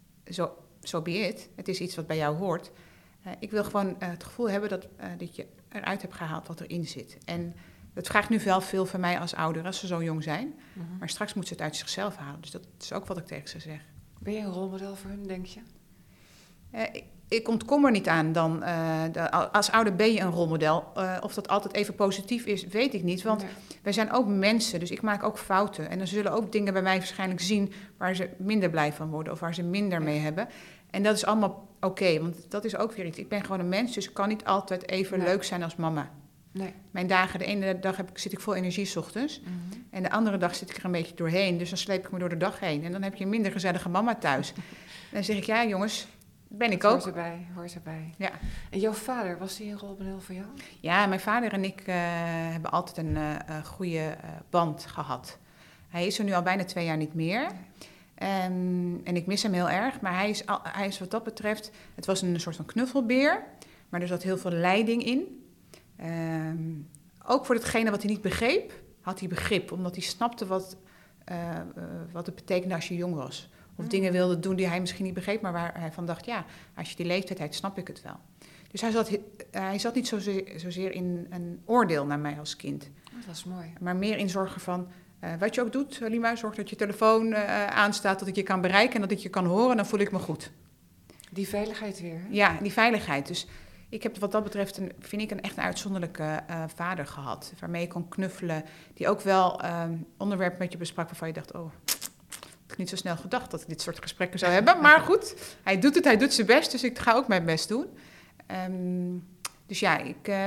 Zo be it. Het is iets wat bij jou hoort. Ik wil gewoon het gevoel hebben dat je eruit hebt gehaald wat erin zit. En het vraagt nu wel veel van mij als ouder, als ze zo jong zijn. Mhm. Maar straks moet ze het uit zichzelf halen. Dus dat is ook wat ik tegen ze zeg. Ben je een rolmodel voor hun, denk je? ik ontkom er niet aan dan. Als ouder ben je een rolmodel. Of dat altijd even positief is, weet ik niet. Want wij zijn ook mensen, dus ik maak ook fouten. En er zullen ook dingen bij mij waarschijnlijk zien waar ze minder blij van worden of waar ze minder mee hebben. En dat is allemaal oké, want dat is ook weer iets. Ik ben gewoon een mens, dus ik kan niet altijd even leuk zijn als mama. Nee. Mijn dagen, de ene dag zit ik vol energie 's ochtends. Mm-hmm. En de andere dag zit ik er een beetje doorheen. Dus dan sleep ik me door de dag heen. En dan heb je een minder gezellige mama thuis. En dan zeg ik, ja jongens, ben ik ook. Hoort erbij. Ja. En jouw vader, was hij een rolmodel voor jou? Ja, mijn vader en ik hebben altijd een goede band gehad. Hij is er nu al bijna 2 jaar niet meer. En ik mis hem heel erg. Maar hij is wat dat betreft... Het was een soort van knuffelbeer. Maar er zat heel veel leiding in. Ook voor hetgene wat hij niet begreep, had hij begrip. Omdat hij snapte wat het betekende als je jong was. Of dingen wilde doen die hij misschien niet begreep, maar waar hij van dacht, ja, als je die leeftijd hebt, snap ik het wel. Dus hij zat niet zozeer in een oordeel naar mij als kind. Oh, dat is mooi. Maar meer in zorgen van, wat je ook doet, Lima, zorg dat je telefoon aanstaat, dat ik je kan bereiken en dat ik je kan horen, dan voel ik me goed. Die veiligheid weer. Ja, die veiligheid. Dus ik heb wat dat betreft, vind ik, echt een uitzonderlijke vader gehad. Waarmee ik kon knuffelen. Die ook wel onderwerpen met je besprak waarvan je dacht, oh, ik had niet zo snel gedacht dat ik dit soort gesprekken zou hebben. Maar goed, hij doet zijn best, dus ik ga ook mijn best doen. Dus ja,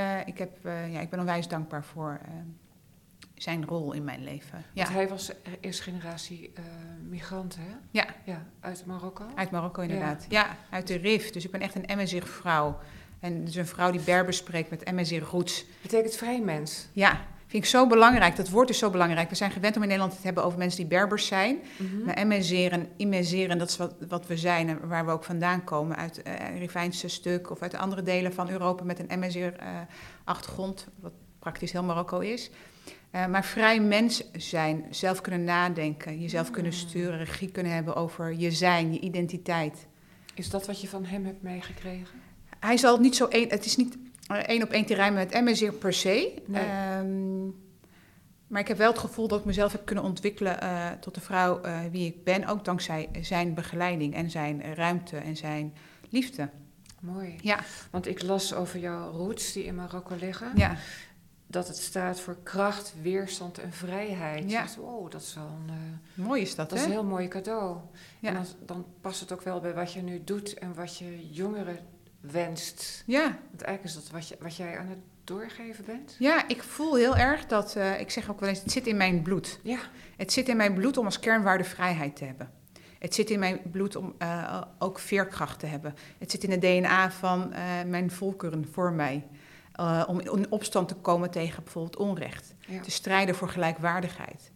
ik ben onwijs dankbaar voor zijn rol in mijn leven. Ja. Want hij was eerste generatie migrant, hè? Ja. Ja, uit Marokko? Uit Marokko, inderdaad. Ja, uit de Rif. Dus ik ben echt een Amazigh-vrouw. En dus een vrouw die Berbers spreekt met Amazigh-roots. Betekent vrij mens? Ja, vind ik zo belangrijk. Dat woord is zo belangrijk. We zijn gewend om in Nederland te hebben over mensen die Berbers zijn. Mm-hmm. Maar immerseren, dat is wat we zijn en waar we ook vandaan komen. Uit het Rivijnse stuk of uit andere delen van Europa met een Amazigh-achtergrond. Wat praktisch heel Marokko is. Maar vrij mens zijn, zelf kunnen nadenken, jezelf kunnen sturen, regie kunnen hebben over je zijn, je identiteit. Is dat wat je van hem hebt meegekregen? Hij zal niet zo het is niet 1 op 1 te rijmen met Amazigh per se. Nee. Maar ik heb wel het gevoel dat ik mezelf heb kunnen ontwikkelen tot de vrouw wie ik ben. Ook dankzij zijn begeleiding en zijn ruimte en zijn liefde. Mooi. Ja. Want ik las over jouw roots die in Marokko liggen. Ja. Dat het staat voor kracht, weerstand en vrijheid. Ja. Dus, dat is wel een... mooi is dat, Dat is een heel mooi cadeau. Ja. En dan past het ook wel bij wat je nu doet en wat je jongeren wenst. Ja. Want eigenlijk is dat wat jij aan het doorgeven bent. Ja, ik voel heel erg dat... ik zeg ook wel eens, het zit in mijn bloed. Ja. Het zit in mijn bloed om als kernwaarde vrijheid te hebben. Het zit in mijn bloed om ook veerkracht te hebben. Het zit in het DNA van mijn volkeren voor mij. Om in opstand te komen tegen bijvoorbeeld onrecht. Ja. Te strijden voor gelijkwaardigheid.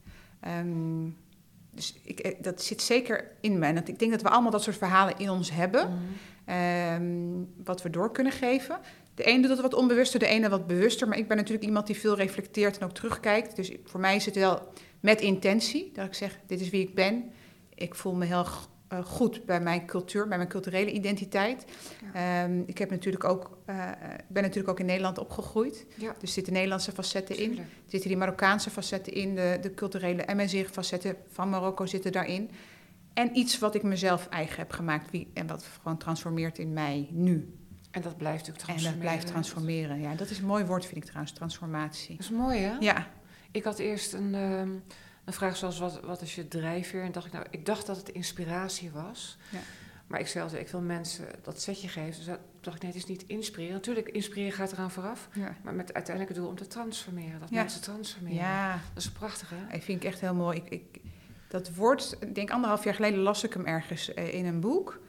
Dus dat zit zeker in mij. En ik denk dat we allemaal dat soort verhalen in ons hebben. Mm-hmm. Wat we door kunnen geven. De een doet het wat onbewuster, de ene wat bewuster. Maar ik ben natuurlijk iemand die veel reflecteert en ook terugkijkt. Dus voor mij is het wel met intentie. Dat ik zeg, dit is wie ik ben. Ik voel me heel goed bij mijn cultuur, bij mijn culturele identiteit. Ja. Ik heb ben natuurlijk ook in Nederland opgegroeid. Ja. Dus er zitten Nederlandse facetten in. Er zitten die Marokkaanse facetten in. De culturele Amazigh-facetten van Marokko zitten daarin. En iets wat ik mezelf eigen heb gemaakt. En wat gewoon transformeert in mij nu. En dat blijft ook transformeren. En dat blijft transformeren, ja. Dat is een mooi woord, vind ik trouwens, transformatie. Dat is mooi, hè? Ja. Ik had eerst een vraag zoals, wat is je drijfveer? En ik dacht dat het inspiratie was. Ja. Maar ik wil mensen dat setje geven. Dus dacht ik, nee, het is niet inspireren. Natuurlijk, inspireren gaat eraan vooraf. Ja. Maar met het uiteindelijke doel om te transformeren. Dat mensen transformeren. Ja. Dat is prachtig, hè? Dat vind ik echt heel mooi. Dat woord, ik denk 1,5 jaar geleden las ik hem ergens in een boek.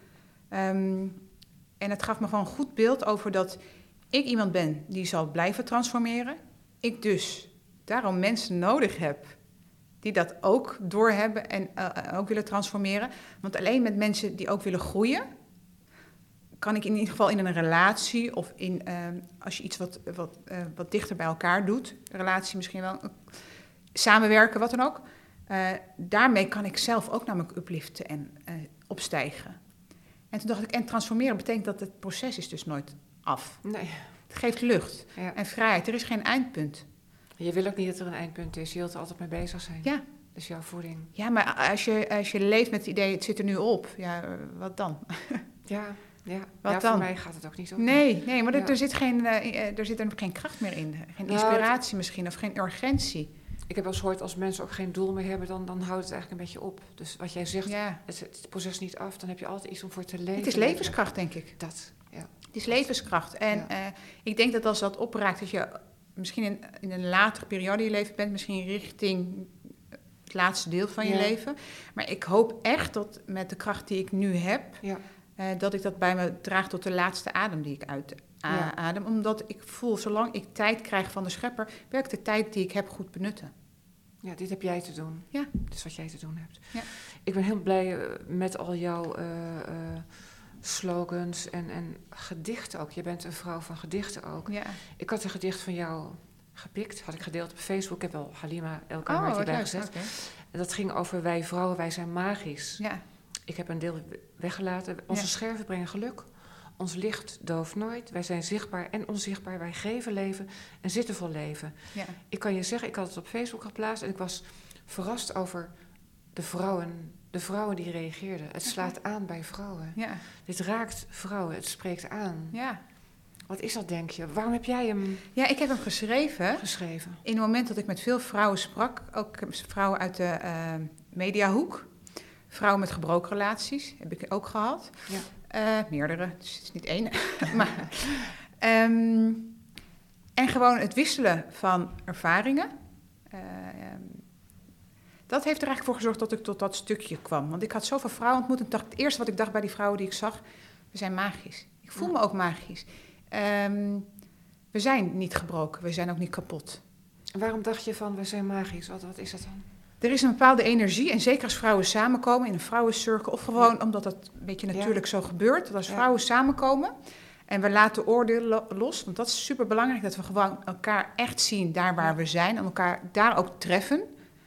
En het gaf me gewoon een goed beeld over dat ik iemand ben die zal blijven transformeren. Ik dus daarom mensen nodig heb die dat ook doorhebben en ook willen transformeren. Want alleen met mensen die ook willen groeien, kan ik in ieder geval in een relatie of als je iets wat dichter bij elkaar doet, een relatie misschien wel, samenwerken, wat dan ook. Daarmee kan ik zelf ook namelijk upliften en opstijgen. En toen dacht ik, en transformeren betekent dat het proces is dus nooit af. Nee. Het geeft lucht en vrijheid. Er is geen eindpunt. Je wil ook niet dat er een eindpunt is. Je wilt er altijd mee bezig zijn. Ja. Dus jouw voeding. Ja, maar als je leeft met het idee, het zit er nu op. Ja, wat dan? Ja, Wat voor dan? mij gaat het ook niet zo. Nee, maar er zit geen kracht meer in. Geen inspiratie misschien, of geen urgentie. Ik heb wel eens gehoord, als mensen ook geen doel meer hebben, dan houdt het eigenlijk een beetje op. Dus wat jij zegt, het proces niet af, dan heb je altijd iets om voor te leven. Het is levenskracht, denk ik. Dat, ja. Het is levenskracht. En ik denk dat als dat opraakt, dat je misschien in een latere periode in je leven bent, misschien richting het laatste deel van je leven. Maar ik hoop echt dat met de kracht die ik nu heb, dat ik dat bij me draag tot de laatste adem die ik uitadem. Omdat ik voel, zolang ik tijd krijg van de schepper, wil ik de tijd die ik heb goed benutten. Ja, dit heb jij te doen. Ja. Dit is wat jij te doen hebt. Ja. Ik ben heel blij met al jouw slogans en gedichten ook. Je bent een vrouw van gedichten ook. Ja. Ik had een gedicht van jou gepikt, had ik gedeeld op Facebook. Ik heb wel Halima Elkaar erbij gezet. Okay. En dat ging over wij vrouwen, wij zijn magisch. Ja. Ik heb een deel weggelaten. Onze scherven brengen geluk. Ons licht dooft nooit. Wij zijn zichtbaar en onzichtbaar. Wij geven leven en zitten vol leven. Ja. Ik kan je zeggen, ik had het op Facebook geplaatst en ik was verrast over de vrouwen die reageerden. Het slaat aan bij vrouwen. Ja. Dit raakt vrouwen, het spreekt aan. Ja. Wat is dat, denk je? Waarom heb jij hem Ja, ik heb hem geschreven. In het moment dat ik met veel vrouwen sprak, ook vrouwen uit de mediahoek, vrouwen met gebroken relaties, heb ik ook gehad. Ja. Meerdere, dus het is niet één. Maar, en gewoon het wisselen van ervaringen. Dat heeft er eigenlijk voor gezorgd dat ik tot dat stukje kwam. Want ik had zoveel vrouwen ontmoet en dacht, het eerste wat ik dacht bij die vrouwen die ik zag, we zijn magisch. Ik voel me ook magisch. We zijn niet gebroken, we zijn ook niet kapot. Waarom dacht je van, we zijn magisch? Wat is dat dan? Er is een bepaalde energie, en zeker als vrouwen samenkomen in een vrouwencirkel, of gewoon omdat het een beetje natuurlijk zo gebeurt, dat als vrouwen samenkomen en we laten oordelen los, want dat is super belangrijk, dat we gewoon elkaar echt zien daar waar we zijn en elkaar daar ook treffen,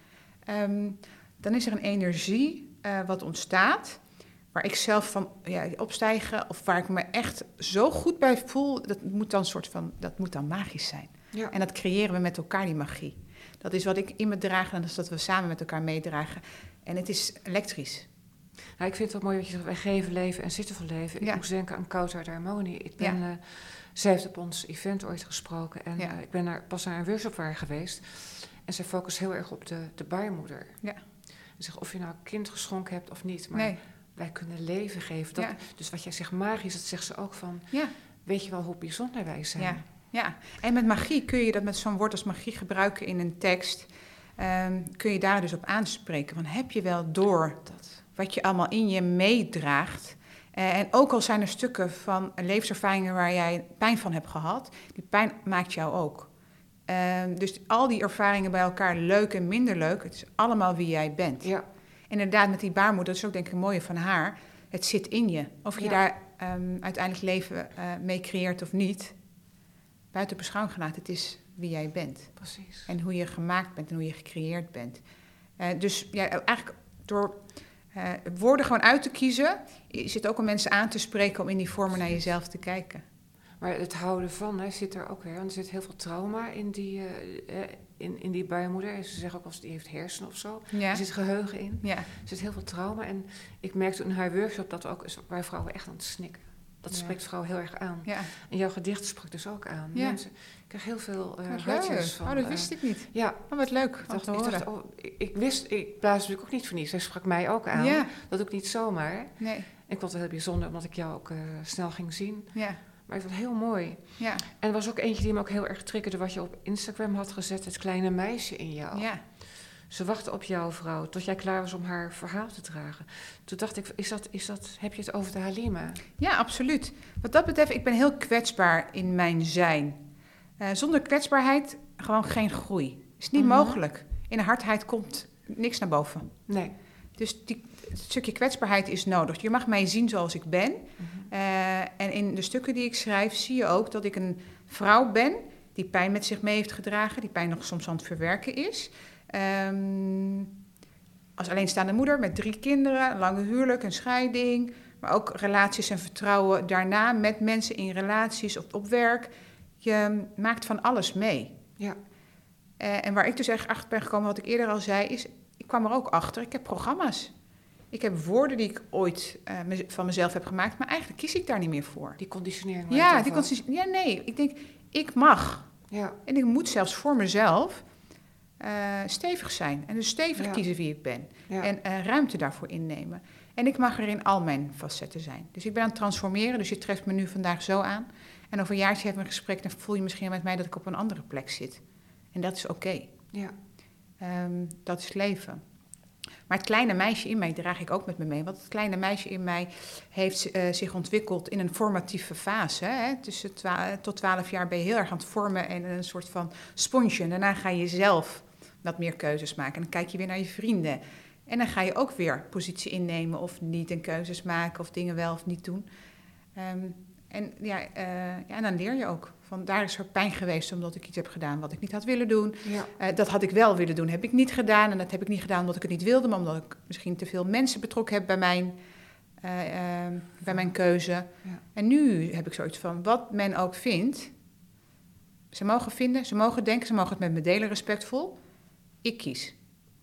dan is er een energie wat ontstaat, waar ik zelf van opstijgen, of waar ik me echt zo goed bij voel, dat moet dan magisch zijn. Ja. En dat creëren we met elkaar, die magie. Dat is wat ik in me draag en dat is dat we samen met elkaar meedragen. En het is elektrisch. Nou, ik vind het wel mooi wat je zegt, wij geven leven en zitten voor leven. Ik moest denken aan Kouter Harmonie. Zij heeft op ons event ooit gesproken en ik ben pas naar een workshop waar geweest. En zij focust heel erg op de baarmoeder. Ja. En zegt of je nou kind geschonken hebt of niet, maar wij kunnen leven geven. Dus wat jij zegt magisch, dat zegt ze ook van, weet je wel hoe bijzonder wij zijn. Ja. Ja, en met magie kun je dat met zo'n woord als magie gebruiken in een tekst. Kun je daar dus op aanspreken. Want heb je wel door wat je allemaal in je meedraagt. En ook al zijn er stukken van levenservaringen waar jij pijn van hebt gehad. Die pijn maakt jou ook. Dus al die ervaringen bij elkaar, leuk en minder leuk. Het is allemaal wie jij bent. Ja. Inderdaad, met die baarmoeder, dat is ook denk ik een mooie van haar. Het zit in je. Of je daar uiteindelijk leven mee creëert of niet. Buiten beschouwing gelaten, het is wie jij bent. Precies. En hoe je gemaakt bent en hoe je gecreëerd bent. Dus eigenlijk door woorden gewoon uit te kiezen, is het ook om mensen aan te spreken om in die vormen naar jezelf te kijken. Maar het houden van zit er ook weer, want er zit heel veel trauma in die baarmoeder. Ze zeggen ook als die heeft hersenen of zo. Ja. Er zit geheugen in. Ja. Er zit heel veel trauma. En ik merkte in haar workshop dat we ook waar vrouwen echt aan het snikken. Dat spreekt vrouwen heel erg aan. Ja. En jouw gedicht sprak dus ook aan. Ja. Mensen, ik krijg heel veel hartjes van. Dat wist ik niet. Ja. Wat leuk. Ik blaas natuurlijk ook niet voor niets. Zij sprak mij ook aan. Ja. Dat doe ik niet zomaar. Nee. Ik vond het heel bijzonder, omdat ik jou ook snel ging zien. Ja. Maar ik vond het heel mooi. Ja. En er was ook eentje die me ook heel erg triggerde, wat je op Instagram had gezet. Het kleine meisje in jou. Ja. Ze wachtte op jouw vrouw tot jij klaar was om haar verhaal te dragen. Toen dacht ik, heb je het over de Halima? Ja, absoluut. Wat dat betreft, ik ben heel kwetsbaar in mijn zijn. Zonder kwetsbaarheid gewoon geen groei. Is niet mogelijk. In de hardheid komt niks naar boven. Nee. Dus het stukje kwetsbaarheid is nodig. Je mag mij zien zoals ik ben. En in de stukken die ik schrijf zie je ook dat ik een vrouw ben die pijn met zich mee heeft gedragen, die pijn nog soms aan het verwerken is. Als alleenstaande moeder met 3 kinderen, een lange huwelijk, een scheiding, maar ook relaties en vertrouwen daarna met mensen in relaties of op werk. Je maakt van alles mee. Ja. En waar ik dus echt achter ben gekomen, wat ik eerder al zei, is, ik kwam er ook achter, ik heb programma's. Ik heb woorden die ik ooit van mezelf heb gemaakt, maar eigenlijk kies ik daar niet meer voor. Die conditionering. Nee. Ik denk, ik mag. Ja. En ik moet zelfs voor mezelf stevig zijn. En dus stevig kiezen wie ik ben. Ja. En ruimte daarvoor innemen. En ik mag er in al mijn facetten zijn. Dus ik ben aan het transformeren. Dus je treft me nu vandaag zo aan. En over een jaartje hebben we een gesprek. Dan voel je misschien met mij dat ik op een andere plek zit. En dat is oké. Ja. Dat is leven. Maar het kleine meisje in mij draag ik ook met me mee. Want het kleine meisje in mij heeft zich ontwikkeld in een formatieve fase. Hè? Tussen tot 12 jaar ben je heel erg aan het vormen en een soort van sponsje. En daarna ga je zelf wat meer keuzes maken. En dan kijk je weer naar je vrienden. En dan ga je ook weer positie innemen of niet en keuzes maken of dingen wel of niet doen. En dan leer je ook. Van daar is er pijn geweest omdat ik iets heb gedaan wat ik niet had willen doen. Ja. Dat had ik wel willen doen, heb ik niet gedaan. En dat heb ik niet gedaan omdat ik het niet wilde, maar omdat ik misschien te veel mensen betrokken heb bij mijn keuze. Ja. En nu heb ik zoiets van, wat men ook vindt, ze mogen vinden, ze mogen denken, ze mogen het met me delen respectvol. Ik kies.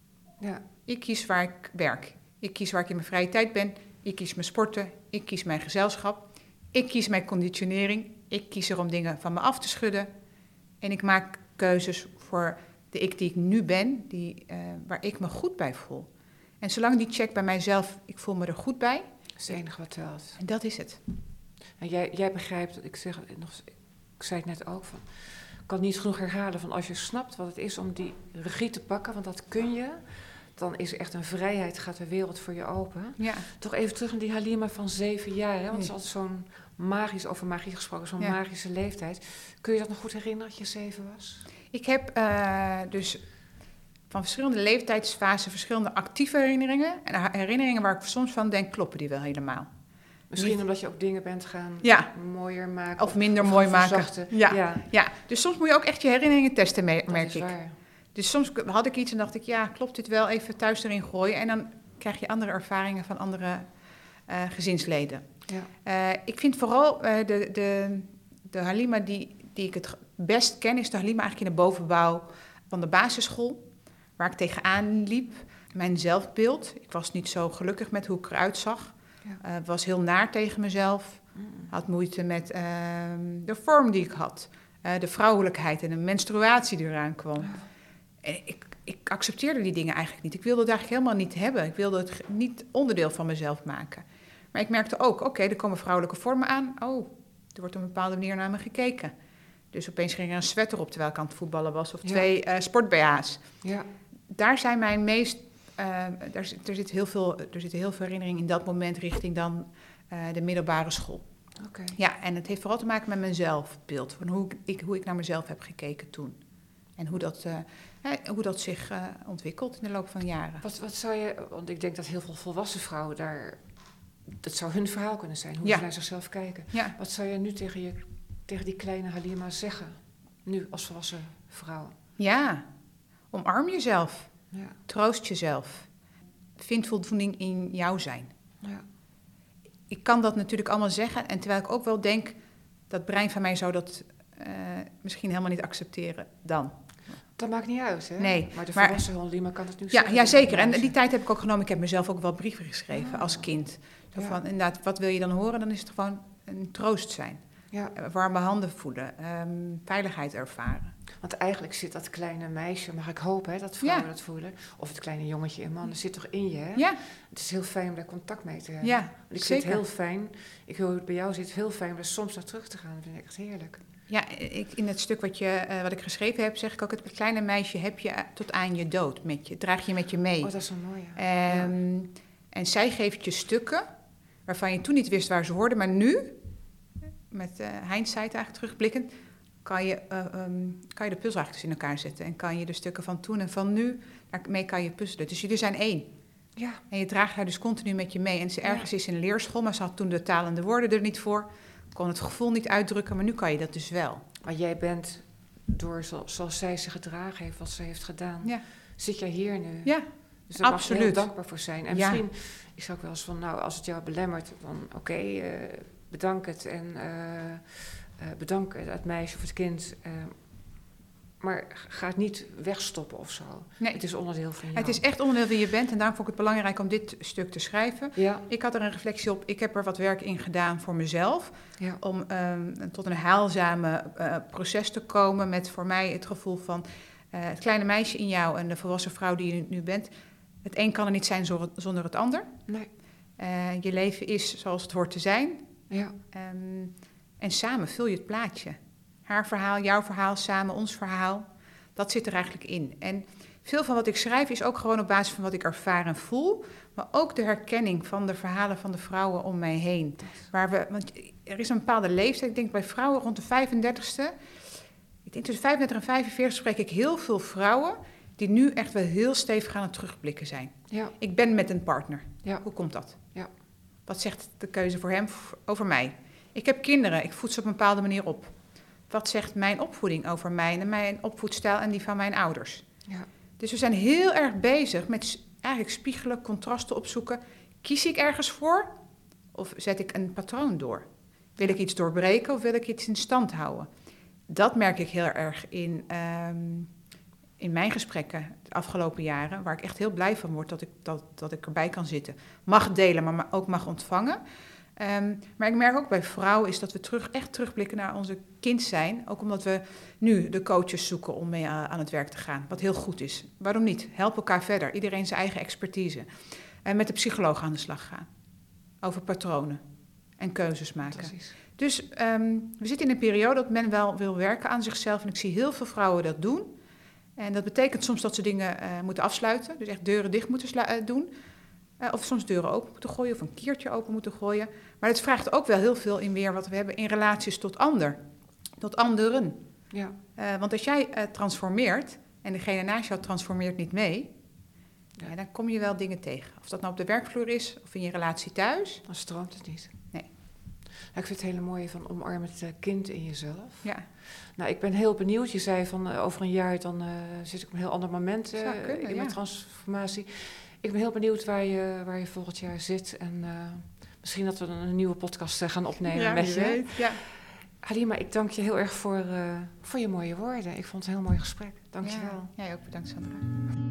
Ja. Ik kies waar ik werk. Ik kies waar ik in mijn vrije tijd ben. Ik kies mijn sporten. Ik kies mijn gezelschap. Ik kies mijn conditionering. Ik kies er om dingen van me af te schudden. En ik maak keuzes voor de ik die ik nu ben, waar ik me goed bij voel. En zolang die check bij mijzelf, ik voel me er goed bij. Dat is het enige wat telt. En dat is het. En jij begrijpt, ik zei het net ook, van, ik kan niet genoeg herhalen, van als je snapt wat het is om die regie te pakken, want dat kun je, dan is er echt een vrijheid, gaat de wereld voor je open. Ja. Toch even terug naar die Halima van 7 jaar, hè? Want het is altijd zo'n over magie gesproken, zo'n magische leeftijd. Kun je dat nog goed herinneren dat je 7 was? Ik heb dus van verschillende leeftijdsfasen verschillende actieve herinneringen. En herinneringen waar ik soms van denk, kloppen die wel helemaal. Misschien omdat je ook dingen bent gaan mooier maken. Of minder mooi maken. Ja. Dus soms moet je ook echt je herinneringen testen, merk ik. Waar. Dus soms had ik iets en dacht ik, klopt dit wel? Even thuis erin gooien. En dan krijg je andere ervaringen van andere gezinsleden. Ja. Ik vind vooral de Halima die ik het best ken, is de Halima eigenlijk in de bovenbouw van de basisschool, waar ik tegenaan liep. Mijn zelfbeeld, ik was niet zo gelukkig met hoe ik eruit zag. Ja. Was heel naar tegen mezelf. Had moeite met de vorm die ik had. De vrouwelijkheid en de menstruatie die eraan kwam. Ja. En ik accepteerde die dingen eigenlijk niet. Ik wilde het eigenlijk helemaal niet hebben. Ik wilde het niet onderdeel van mezelf maken. Maar ik merkte ook, er komen vrouwelijke vormen aan. Oh, er wordt op een bepaalde manier naar me gekeken. Dus opeens ging er een sweater op terwijl ik aan het voetballen was. Of 2 sport-BH's. Ja. Daar zijn mijn meest... er zitten heel veel herinneringen in dat moment richting dan de middelbare school. Okay. Ja, en het heeft vooral te maken met mijn zelfbeeld. Van hoe ik naar mezelf heb gekeken toen. En hoe dat zich ontwikkelt in de loop van jaren. Wat zou je... Want ik denk dat heel veel volwassen vrouwen daar... Dat zou hun verhaal kunnen zijn, hoe ze naar zichzelf kijken. Ja. Wat zou je nu tegen die kleine Halima zeggen? Nu, als volwassen vrouw. Ja, omarm jezelf. Ja. Troost jezelf. Vind voldoening in jouw zijn. Ja. Ik kan dat natuurlijk allemaal zeggen. En terwijl ik ook wel denk, dat brein van mij zou dat misschien helemaal niet accepteren dan. Dat maakt niet uit, hè? Nee. Maar de volwassen Halima kan het nu zeggen. Ja, zeker. En die tijd heb ik ook genomen. Ik heb mezelf ook wel brieven geschreven als kind. Zo van, inderdaad, wat wil je dan horen? Dan is het gewoon een troost zijn. Ja. Warme handen voelen. Veiligheid ervaren. Want eigenlijk zit dat kleine meisje, mag ik hopen, hè, dat vrouwen dat voelen. Of het kleine jongetje in man, dat zit toch in je, hè? Ja. Het is heel fijn om daar contact mee te hebben. Ja, ik vind het heel fijn. Ik hoor het bij jou zit heel fijn om er soms naar terug te gaan. Dat vind ik echt heerlijk. Ja, in het stuk wat ik geschreven heb, zeg ik ook... het kleine meisje heb je tot aan je dood met je. Draag je met je mee. Oh, dat is zo mooi, En zij geeft je stukken waarvan je toen niet wist waar ze hoorden. Maar nu, met hindsight eigenlijk terugblikkend... kan je de puzzel eigenlijk dus in elkaar zetten. En kan je de stukken van toen en van nu... daarmee kan je puzzelen. Dus jullie zijn één. Ja. En je draagt haar dus continu met je mee. En ze ergens is in een leerschool... maar ze had toen de talende woorden er niet voor... kon het gevoel niet uitdrukken, maar nu kan je dat dus wel. Maar jij bent, door zoals zij zich gedragen heeft, wat ze heeft gedaan, zit jij hier nu. Ja, dus daar mag je heel dankbaar voor zijn. En misschien is het ook wel eens van, nou, als het jou belemmert, dan bedank het. En bedank het meisje of het kind. Maar ga het niet wegstoppen of zo. Nee. Het is onderdeel van jou. Het is echt onderdeel wie je bent en daarom vond ik het belangrijk om dit stuk te schrijven. Ja. Ik had er een reflectie op. Ik heb er wat werk in gedaan voor mezelf. Ja. Om tot een heilzame proces te komen met voor mij het gevoel van het kleine meisje in jou en de volwassen vrouw die je nu bent. Het een kan er niet zijn zonder het ander. Nee. Je leven is zoals het hoort te zijn. Ja. En samen vul je het plaatje. Haar verhaal, jouw verhaal, samen ons verhaal. Dat zit er eigenlijk in. En veel van wat ik schrijf is ook gewoon op basis van wat ik ervaar en voel. Maar ook de herkenning van de verhalen van de vrouwen om mij heen. Want er is een bepaalde leeftijd. Ik denk bij vrouwen rond de 35ste. Ik denk tussen 35 en 45 spreek ik heel veel vrouwen die nu echt wel heel stevig aan het terugblikken zijn. Ja. Ik ben met een partner. Ja. Hoe komt dat? Ja. Wat zegt de keuze voor hem over mij? Ik heb kinderen. Ik voed ze op een bepaalde manier op. Wat zegt mijn opvoeding over mij en mijn opvoedstijl en die van mijn ouders? Ja. Dus we zijn heel erg bezig met eigenlijk spiegelen, contrasten opzoeken. Kies ik ergens voor of zet ik een patroon door? Wil ik iets doorbreken of wil ik iets in stand houden? Dat merk ik heel erg in mijn gesprekken de afgelopen jaren, waar ik echt heel blij van word dat ik erbij kan zitten. Mag delen, maar ook mag ontvangen. Maar ik merk ook bij vrouwen is dat we echt terugblikken naar onze kind zijn. Ook omdat we nu de coaches zoeken om mee aan het werk te gaan. Wat heel goed is. Waarom niet? Help elkaar verder. Iedereen zijn eigen expertise. En met de psycholoog aan de slag gaan. Over patronen en keuzes maken. Precies. Dus we zitten in een periode dat men wel wil werken aan zichzelf. En ik zie heel veel vrouwen dat doen. En dat betekent soms dat ze dingen moeten afsluiten. Dus echt deuren dicht moeten doen. Of soms deuren open moeten gooien of een keertje open moeten gooien. Maar het vraagt ook wel heel veel in weer wat we hebben in relaties tot anderen. Ja. Want als jij transformeert en degene naast jou transformeert niet mee, ja, dan kom je wel dingen tegen. Of dat nou op de werkvloer is of in je relatie thuis. Dan stroomt het niet. Nee. Ik vind het hele mooie van omarm het kind in jezelf. Ja. Nou, ik ben heel benieuwd. Je zei van over een jaar dan zit ik op een heel ander moment in mijn transformatie. Ik ben heel benieuwd waar je volgend jaar zit. En misschien dat we dan een nieuwe podcast gaan opnemen met je. Weet. Ja. Halima, ik dank je heel erg voor je mooie woorden. Ik vond het een heel mooi gesprek. Dank je wel. Jij ook bedankt, Sandra.